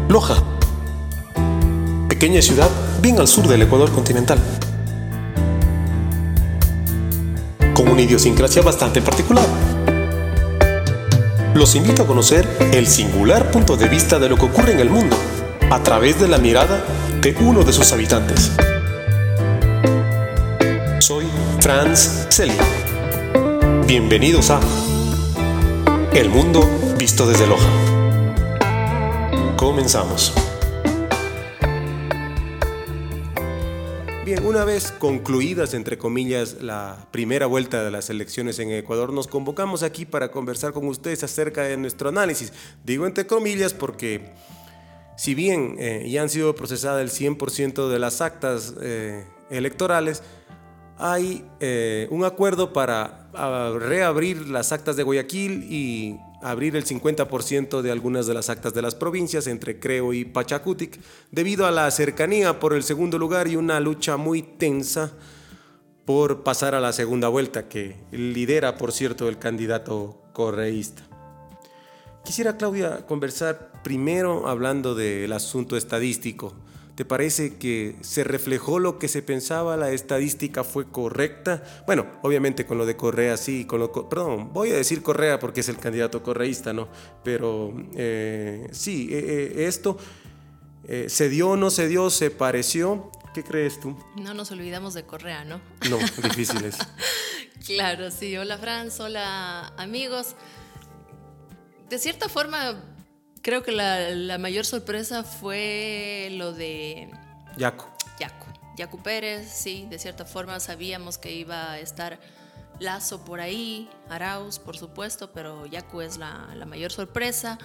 Loja, pequeña ciudad bien al sur del Ecuador continental, con una idiosincrasia bastante particular. Los invito a conocer el singular punto de vista de lo que ocurre en el mundo, a través de la mirada de uno de sus habitantes. Soy Franz Celi. Bienvenidos a El Mundo Visto desde Loja. Comenzamos. Bien, una vez concluidas, entre comillas, la primera vuelta de las elecciones en Ecuador, nos convocamos aquí para conversar con ustedes acerca de nuestro análisis. Digo entre comillas porque, si bien ya han sido procesadas el 100% de las actas electorales, hay un acuerdo para reabrir las actas de Guayaquil y abrir el 50% de algunas de las actas de las provincias entre Creo y Pachacutic, debido a la cercanía por el segundo lugar y una lucha muy tensa por pasar a la segunda vuelta, que lidera, por cierto, el candidato correísta. Quisiera, Claudia, conversar primero hablando del asunto estadístico. ¿Te parece que se reflejó lo que se pensaba? ¿La estadística fue correcta? Bueno, obviamente con lo de Correa sí, perdón, voy a decir Correa porque es el candidato correísta, ¿no? Pero sí, esto se dio o no se dio, se pareció. ¿Qué crees tú? No nos olvidamos de Correa, ¿no? No, difíciles. Claro, sí. Hola, Franz, hola, amigos. De cierta forma, creo que la mayor sorpresa fue lo de Yaku Pérez. Sí, de cierta forma sabíamos que iba a estar Lasso por ahí, Arauz, por supuesto, pero Yaku es la mayor sorpresa.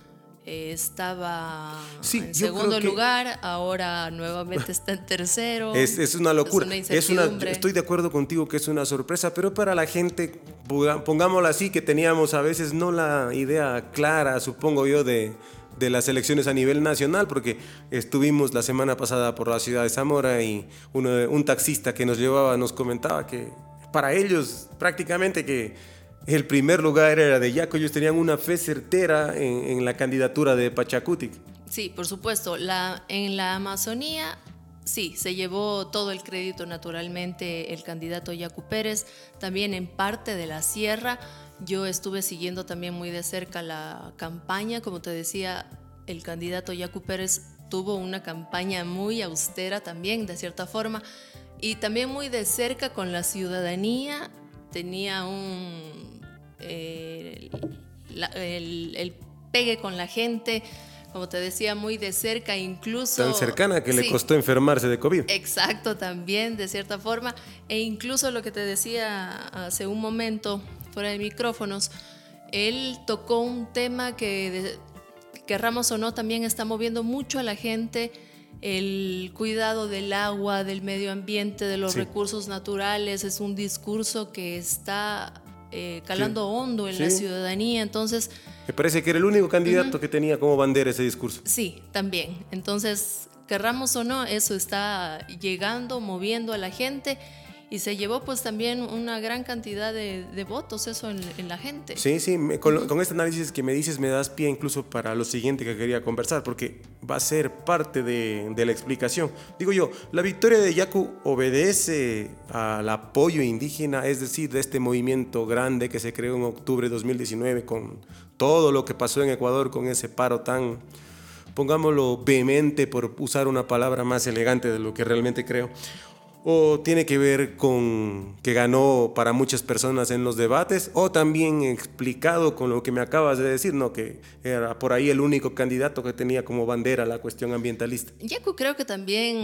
Estaba en segundo lugar, ahora nuevamente está en tercero. Es una locura. Estoy de acuerdo contigo que es una sorpresa, pero para la gente, pongámoslo así, que teníamos a veces no la idea clara, supongo yo, de las elecciones a nivel nacional, porque estuvimos la semana pasada por la ciudad de Zamora y un taxista que nos llevaba nos comentaba que para ellos prácticamente que el primer lugar era de Yaku. Ellos tenían una fe certera en la candidatura de Pachacutic. Sí, por supuesto. En la Amazonía, sí, se llevó todo el crédito naturalmente el candidato Yaku Pérez. También en parte de la sierra. Yo estuve siguiendo también muy de cerca la campaña. Como te decía, el candidato Yaku Pérez tuvo una campaña muy austera también, de cierta forma. Y también muy de cerca con la ciudadanía. Tenía el pegue con la gente, como te decía, muy de cerca, incluso tan cercana que sí, le costó enfermarse de COVID. Exacto, también de cierta forma, e incluso lo que te decía hace un momento fuera de micrófonos, él tocó un tema que querramos o no también está moviendo mucho a la gente: el cuidado del agua, del medio ambiente, de los recursos naturales. Es un discurso que está calando hondo en la ciudadanía. Entonces, me parece que era el único candidato que tenía como bandera ese discurso. Sí, también. Entonces, querramos o no, eso está llegando, moviendo a la gente. Y se llevó pues también una gran cantidad de votos eso en la gente. Sí, con este análisis que me dices me das pie incluso para lo siguiente que quería conversar, porque va a ser parte de la explicación. Digo yo, la victoria de Yaku obedece al apoyo indígena, es decir, de este movimiento grande que se creó en octubre de 2019 con todo lo que pasó en Ecuador, con ese paro tan, pongámoslo, vehemente, por usar una palabra más elegante de lo que realmente creo. ¿O tiene que ver con que ganó para muchas personas en los debates? ¿O también explicado con lo que me acabas de decir, ¿no? Que era por ahí el único candidato que tenía como bandera la cuestión ambientalista? Yaku creo que también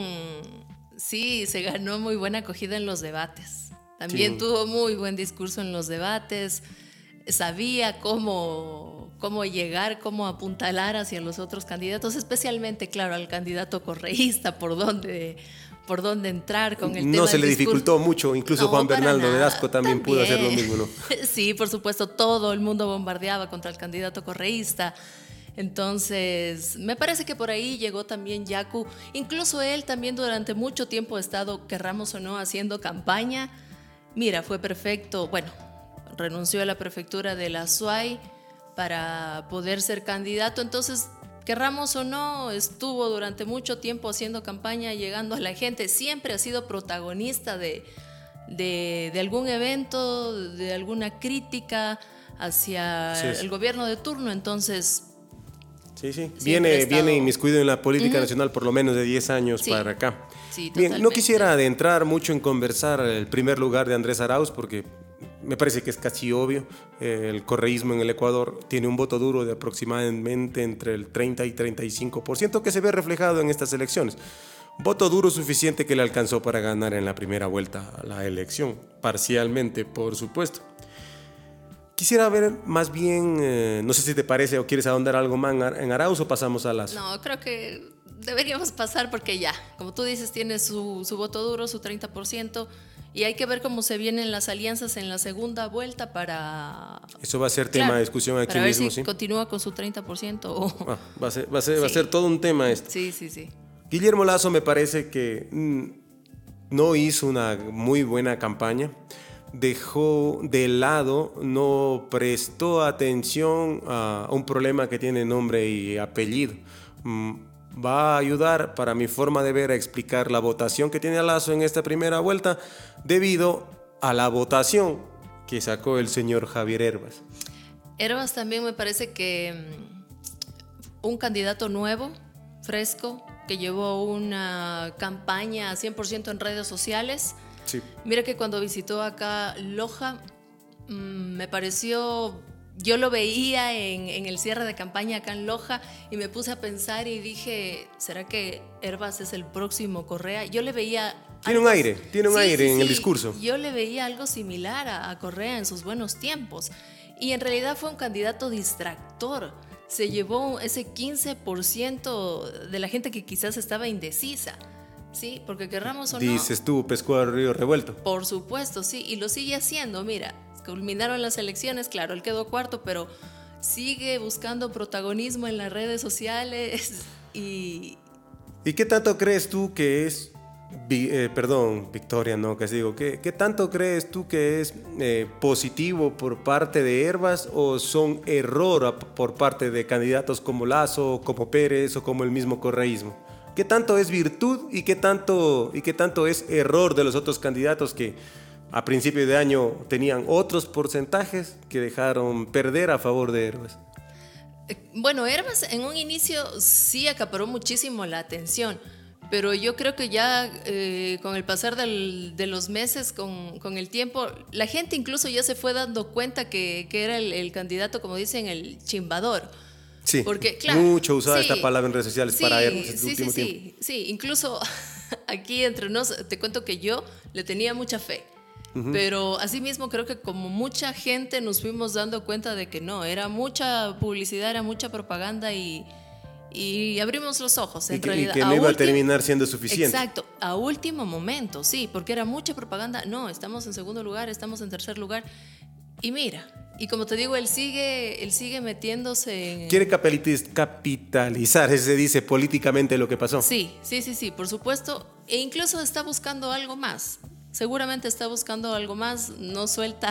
sí se ganó muy buena acogida en los debates. También tuvo muy buen discurso en los debates. Sabía cómo llegar, cómo apuntalar hacia los otros candidatos, especialmente, claro, al candidato correísta, por dónde entrar con el tema. No se le dificultó mucho, incluso Juan Bernaldo Velasco también pudo hacer lo mismo, ¿no? Sí, por supuesto, todo el mundo bombardeaba contra el candidato correísta. Entonces, me parece que por ahí llegó también Yaku. Incluso él también durante mucho tiempo ha estado, querramos o no, haciendo campaña. Mira, fue perfecto. Bueno, renunció a la prefectura de la SUAY para poder ser candidato. Entonces, querramos o no, estuvo durante mucho tiempo haciendo campaña, llegando a la gente, siempre ha sido protagonista de algún evento, de alguna crítica hacia el gobierno de turno, entonces... Sí. Viene inmiscuido en la política nacional por lo menos de 10 años para acá. Sí, bien, no quisiera adentrar mucho en conversar el primer lugar de Andrés Arauz porque me parece que es casi obvio. El correísmo en el Ecuador tiene un voto duro de aproximadamente entre el 30 y 35% que se ve reflejado en estas elecciones. Voto duro suficiente que le alcanzó para ganar en la primera vuelta a la elección, parcialmente, por supuesto. Quisiera ver más bien, no sé si te parece o quieres ahondar algo más en Arauz o pasamos a Lazo. No, creo que deberíamos pasar porque ya, como tú dices, tiene su voto duro, su 30%, y hay que ver cómo se vienen las alianzas en la segunda vuelta para... Eso va a ser tema de discusión aquí para mismo, ver si ¿sí? continúa con su 30% o... Va a ser todo un tema esto. Sí. Guillermo Lasso me parece que no hizo una muy buena campaña. Dejó de lado, no prestó atención a un problema que tiene nombre y apellido. Va a ayudar, para mi forma de ver, a explicar la votación que tiene Lasso en esta primera vuelta debido a la votación que sacó el señor Javier Hervas. Hervas también me parece que un candidato nuevo, fresco, que llevó una campaña 100% en redes sociales. Sí. Mira que cuando visitó acá Loja, me pareció, yo lo veía en el cierre de campaña acá en Loja y me puse a pensar y dije, ¿será que Hervas es el próximo Correa? Yo le veía... Tiene un aire en el discurso. Yo le veía algo similar a Correa en sus buenos tiempos y en realidad fue un candidato distractor. Se llevó ese 15% de la gente que quizás estaba indecisa. Sí, porque querramos o no. Dices tú, pescó a río revuelto. Por supuesto, sí, y lo sigue haciendo. Mira, culminaron las elecciones, claro, él quedó cuarto, pero sigue buscando protagonismo en las redes sociales y... ¿Y qué tanto crees tú que es, Victoria, no, que digo, ¿qué tanto crees tú que es positivo por parte de Hervas o son error por parte de candidatos como Lasso, como Pérez o como el mismo correísmo? ¿Qué tanto es virtud y qué tanto es error de los otros candidatos que a principio de año tenían otros porcentajes que dejaron perder a favor de Hervas? Bueno, Hervas en un inicio sí acaparó muchísimo la atención, pero yo creo que ya con el pasar de los meses, con el tiempo, la gente incluso ya se fue dando cuenta que era el candidato, como dicen, el chimbador. Sí, porque, claro, mucho usada esta palabra en redes sociales para Hervas en el último tiempo. Sí, incluso aquí entre nos, te cuento que yo le tenía mucha fe. Pero asimismo creo que como mucha gente nos fuimos dando cuenta de que no, era mucha publicidad, era mucha propaganda y abrimos los ojos en realidad. Y que no iba a terminar siendo suficiente. Exacto, a último momento, sí, porque era mucha propaganda. No, estamos en segundo lugar, estamos en tercer lugar. Y mira, y como te digo, él sigue metiéndose en... Quiere capitalizar, se dice políticamente lo que pasó. Sí, por supuesto. E incluso está buscando algo más. Seguramente está buscando algo más. No suelta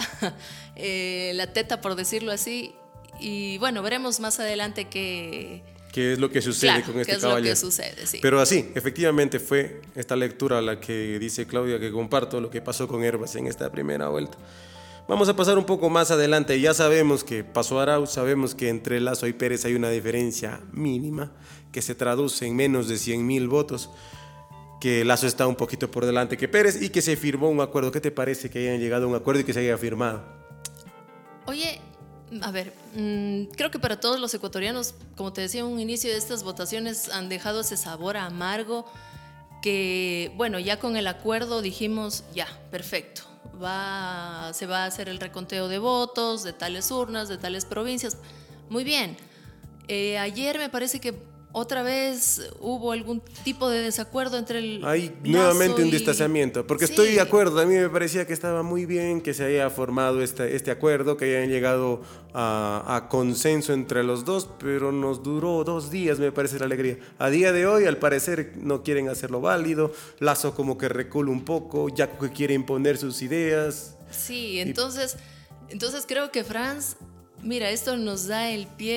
la teta, por decirlo así. Y bueno, veremos más adelante qué es lo que sucede con este caballero. Qué es lo que sucede, sí. Pero así, efectivamente fue esta lectura la que dice Claudia, que comparto lo que pasó con Hervas en esta primera vuelta. Vamos a pasar un poco más adelante. Ya sabemos que pasó Arauz, sabemos que entre Lasso y Pérez hay una diferencia mínima que se traduce en menos de 100,000 votos, que Lasso está un poquito por delante que Pérez y que se firmó un acuerdo. ¿Qué te parece que hayan llegado a un acuerdo y que se haya firmado? Oye, a ver, creo que para todos los ecuatorianos, como te decía en un inicio, estas votaciones han dejado ese sabor amargo que, bueno, ya con el acuerdo dijimos, ya, perfecto. Se va a hacer el reconteo de votos de tales urnas, de tales provincias. Muy bien. Ayer me parece que otra vez hubo algún tipo de desacuerdo entre el Hay nuevamente un distanciamiento, porque sí. Estoy de acuerdo, a mí me parecía que estaba muy bien que se haya formado este acuerdo, que hayan llegado a consenso entre los dos, pero nos duró 2 días, me parece, la alegría. A día de hoy, al parecer, no quieren hacerlo válido, Lasso como que recula un poco, ya que quiere imponer sus ideas. Sí, entonces creo que Franz, mira, esto nos da el pie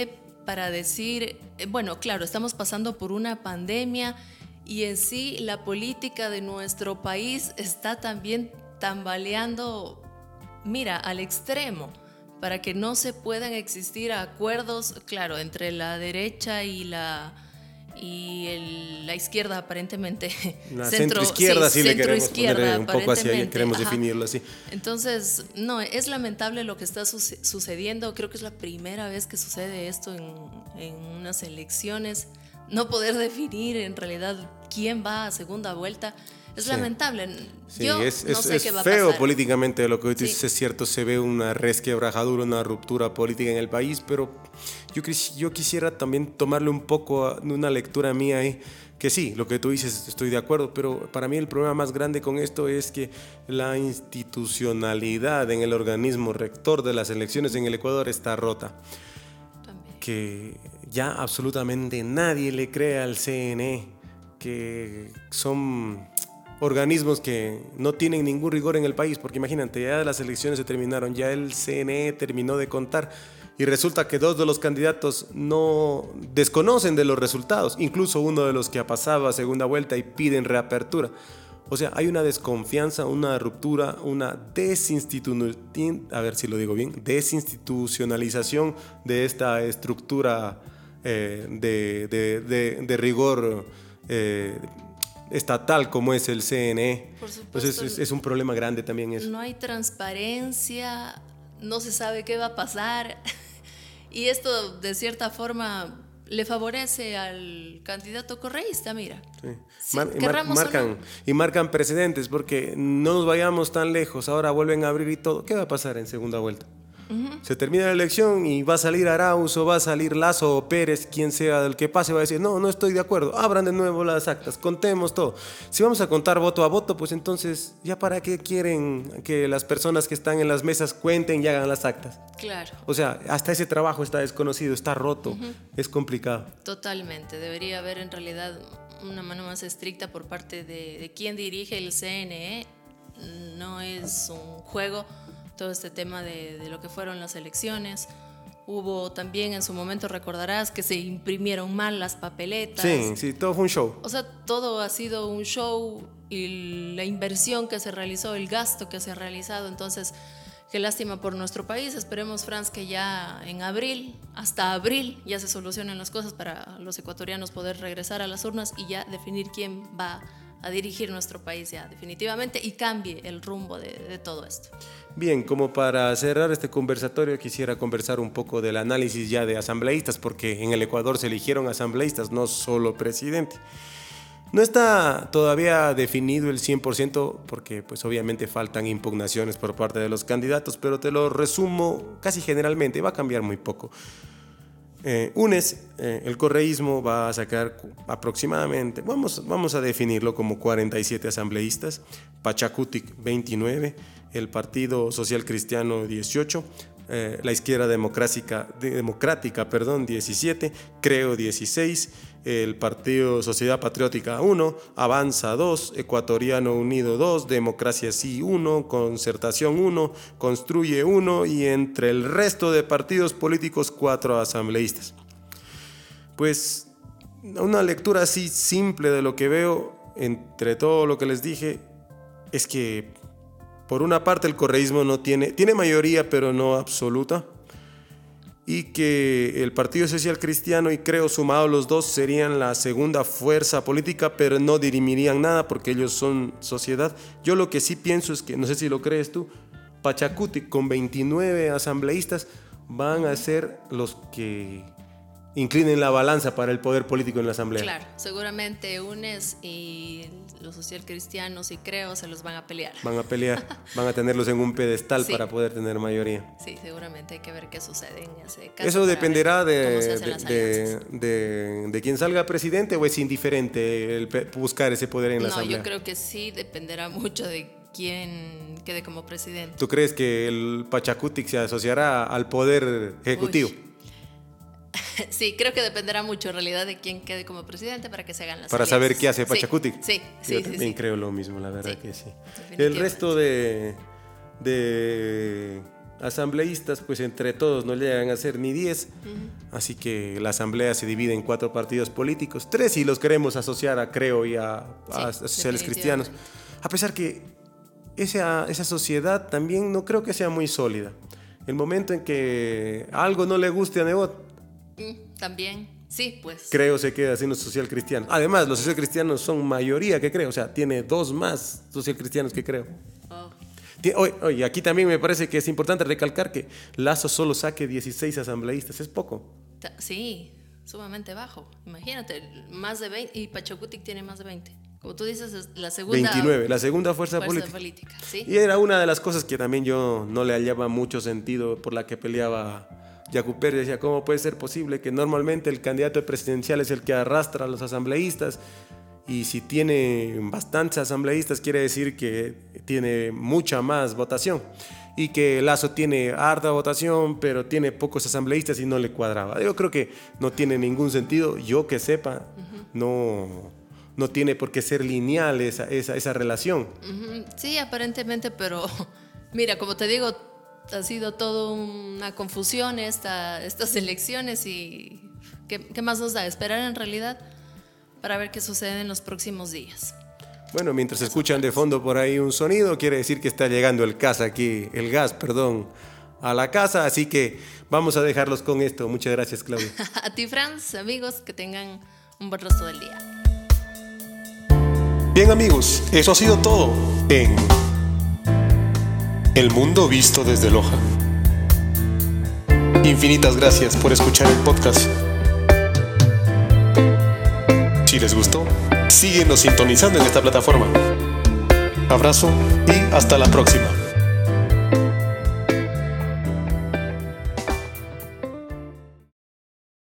para decir, bueno, claro, estamos pasando por una pandemia y en sí la política de nuestro país está también tambaleando, mira, al extremo, para que no se puedan existir acuerdos, claro, entre la derecha y la izquierda, aparentemente. La centroizquierda, sí, le queremos poner un poco hacia ahí, queremos ajá, definirlo así. Entonces, no, es lamentable lo que está sucediendo. Creo que es la primera vez que sucede esto en unas elecciones. No poder definir en realidad quién va a segunda vuelta. Es lamentable. Sí, Yo es no sé qué va a feo pasar. políticamente lo que hoy dices, Sí. es cierto, se ve una resquebrajadura, una ruptura política en el país, pero yo quisiera también tomarle un poco una lectura mía ahí, que sí, lo que tú dices estoy de acuerdo, pero para mí el problema más grande con esto es que la institucionalidad en el organismo rector de las elecciones en el Ecuador está rota. También. Que ya absolutamente nadie le cree al CNE, que son organismos que no tienen ningún rigor en el país, porque imagínate, ya las elecciones se terminaron, ya el CNE terminó de contar y resulta que 2 de los candidatos no desconocen de los resultados, incluso uno de los que ha pasado a segunda vuelta y piden reapertura. O sea, hay una desconfianza, una ruptura, una desinstitucionalización de esta estructura de rigor estatal como es el CNE. Por supuesto. Entonces es un problema grande también eso. No hay transparencia, no se sabe qué va a pasar. Y esto, de cierta forma, le favorece al candidato correísta, mira. Sí. Sí, querramos o no. Marcan precedentes, porque no nos vayamos tan lejos, ahora vuelven a abrir y todo. ¿Qué va a pasar en segunda vuelta? Se termina la elección y va a salir Arauz o va a salir Lazo o Pérez, quien sea del que pase, va a decir, no estoy de acuerdo, abran de nuevo las actas, contemos todo. Si vamos a contar voto a voto, pues entonces, ¿ya para qué quieren que las personas que están en las mesas cuenten y hagan las actas? Claro. O sea, hasta ese trabajo está desconocido, está roto, es complicado. Totalmente. Debería haber en realidad una mano más estricta por parte de quien dirige el CNE. No es un juego todo este tema de lo que fueron las elecciones. Hubo también en su momento, recordarás, que se imprimieron mal las papeletas. Sí, todo fue un show. O sea, todo ha sido un show y la inversión que se realizó, el gasto que se ha realizado. Entonces, qué lástima por nuestro país. Esperemos, Franz, que ya en abril, hasta abril, ya se solucionen las cosas para los ecuatorianos poder regresar a las urnas y ya definir quién va a dirigir nuestro país ya definitivamente y cambie el rumbo de todo esto. Bien, como para cerrar este conversatorio quisiera conversar un poco del análisis ya de asambleístas, porque en el Ecuador se eligieron asambleístas, no solo presidente. No está todavía definido el 100% porque pues obviamente faltan impugnaciones por parte de los candidatos, pero te lo resumo casi generalmente, va a cambiar muy poco. El correísmo va a sacar aproximadamente, vamos a definirlo como 47 asambleístas, Pachacutic 29, el Partido Social Cristiano 18, la Izquierda Democrática 17, Creo 16, el Partido Sociedad Patriótica 1, Avanza 2, Ecuatoriano Unido 2, Democracia Sí 1, Concertación 1, Construye 1 y entre el resto de partidos políticos 4 asambleístas. Pues una lectura así simple de lo que veo entre todo lo que les dije es que por una parte el correísmo no tiene mayoría pero no absoluta, y que el Partido Social Cristiano y Creo sumados los dos serían la segunda fuerza política, pero no dirimirían nada porque ellos son sociedad. Yo lo que sí pienso es que, no sé si lo crees tú, Pachacutic con 29 asambleístas van a ser los que inclinen la balanza para el poder político en la asamblea. Claro, seguramente UNES y los socialcristianos y Creo se los van a pelear. Van a pelear, van a tenerlos en un pedestal para poder tener mayoría. Sí, seguramente hay que ver qué sucede en ese caso. ¿Eso dependerá de quién salga presidente o es indiferente el buscar ese poder en la asamblea? No, yo creo que sí dependerá mucho de quién quede como presidente. ¿Tú crees que el Pachacutic se asociará al poder ejecutivo? Sí, creo que dependerá mucho en realidad de quién quede como presidente para que se hagan las para alianzas. Saber qué hace Pachacutic. Sí. Yo también creo lo mismo, la verdad que sí. El resto de asambleístas, pues entre todos no llegan a ser ni 10. Así que la asamblea se divide en 4 partidos políticos, 3 si los queremos asociar a Creo y a Sociales Cristianos. A pesar que esa sociedad también no creo que sea muy sólida. El momento en que algo no le guste a Nebot, también, sí, pues. Creo se queda siendo social cristiano. Además, los social cristianos son mayoría que Creo, o sea, tiene 2 más social cristianos que Creo. Oye, aquí también me parece que es importante recalcar que Lazo solo saque 16 asambleístas, es poco. Sí, sumamente bajo. Imagínate, más de 20, y Pachacutic tiene más de 20. Como tú dices, es la segunda... 29, la segunda fuerza política. ¿Sí? Y era una de las cosas que también yo no le hallaba mucho sentido, por la que peleaba Yacu Pérez. Decía, ¿cómo puede ser posible que normalmente el candidato presidencial es el que arrastra a los asambleístas? Y si tiene bastantes asambleístas, quiere decir que tiene mucha más votación. Y que Lazo tiene harta votación, pero tiene pocos asambleístas y no le cuadraba. Yo creo que no tiene ningún sentido. Yo que sepa, no tiene por qué ser lineal esa relación. Sí, aparentemente, pero mira, como te digo, ha sido toda una confusión estas elecciones y ¿qué más nos da? Esperar en realidad para ver qué sucede en los próximos días. Bueno, mientras escuchan de fondo por ahí un sonido, quiere decir que está llegando el gas, a la casa, así que vamos a dejarlos con esto. Muchas gracias, Claudia. A ti, Franz, amigos, que tengan un buen resto del día. Bien, amigos, eso ha sido todo en El Mundo Visto desde Loja. Infinitas gracias por escuchar el podcast. Si les gustó, síguenos sintonizando en esta plataforma. Abrazo y hasta la próxima.